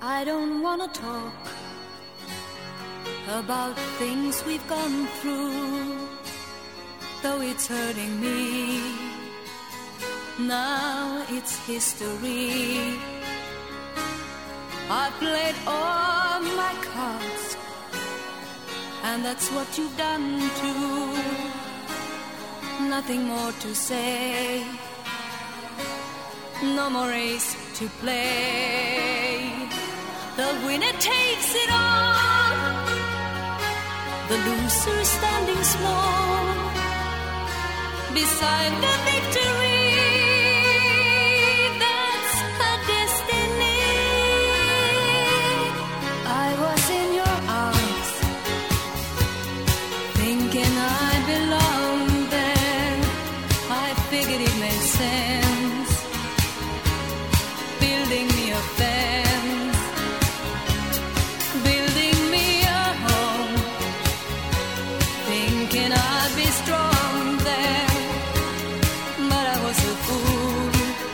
I don't wanna talk about things we've gone through, though it's hurting me. Now it's history. I played all my cards, and that's what you've done too. Nothing more to say, no more race to play. The winner takes it all, the loser standing small beside the victory. That's her destiny. I was in your arms, thinking I belonged there. I figured it made sense, building me a fence, building me a home, thinking I'd be strong there. But I was a fool,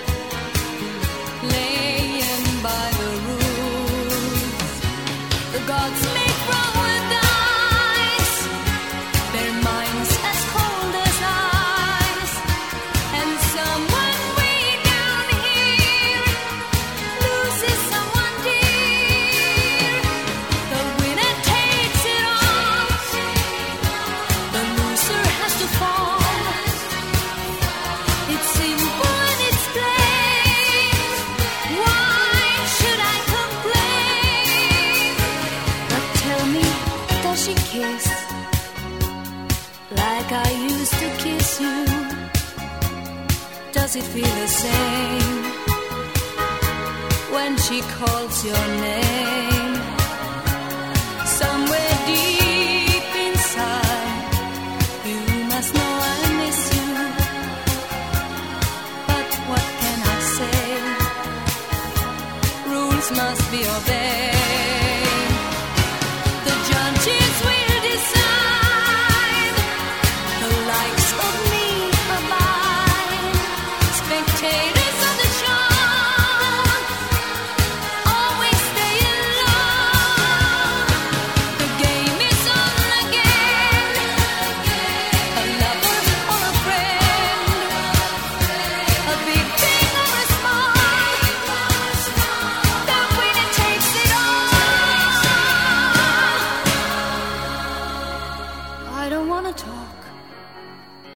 laying by the rules. The gods make wrong with dice, their minds as cold as ice. And someone way down here loses someone dear. The winner takes it all, the loser has to fall. It's simple and it's plain. Why should I complain? But tell me, does she kiss like I used to kiss you? Does it feel the same when she calls your name? Somewhere deep inside, you must know I miss you. But what can I say? Rules must be obeyed.